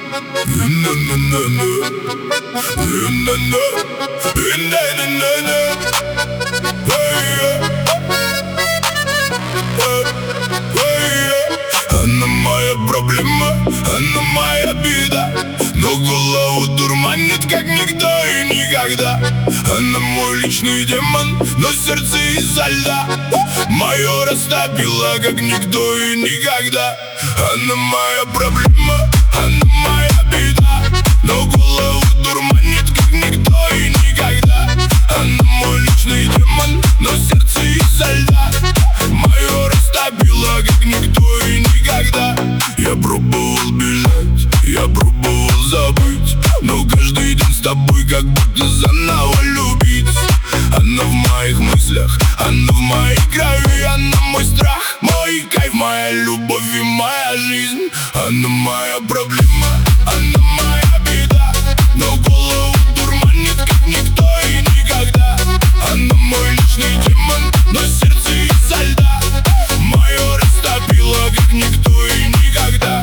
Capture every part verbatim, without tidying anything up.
Она моя проблема, она моя беда, но голову дурманит, как никто и никогда. Она мой личный демон, но сердце изо льда мое растопило, как никто и никогда. Она моя проблема, она моя беда, но голову дурманит, как никто и никогда. Она мой личный демон, но сердце изо льда мое растопило, как никто и никогда. Я пробовал бежать, я пробовал забыть, но каждый день с тобой как будто заново любить. Она в моих мыслях, она в моей крови, она мой страх, мой кайф, моя любовь и моя жизнь. Она моя проблема, она моя беда, но голову дурманит, как никто и никогда. Она мой личный демон, но сердце изо льда мое растопило, как никто и никогда.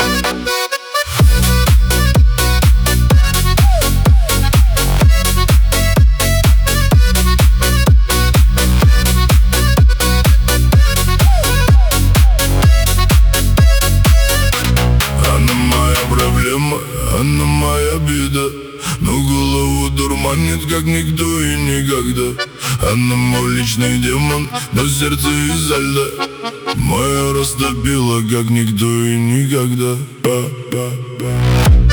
Она моя беда, но голову дурманит, как никто и никогда. Она мой личный демон, но сердце изо льда мое растопило, как никто и никогда.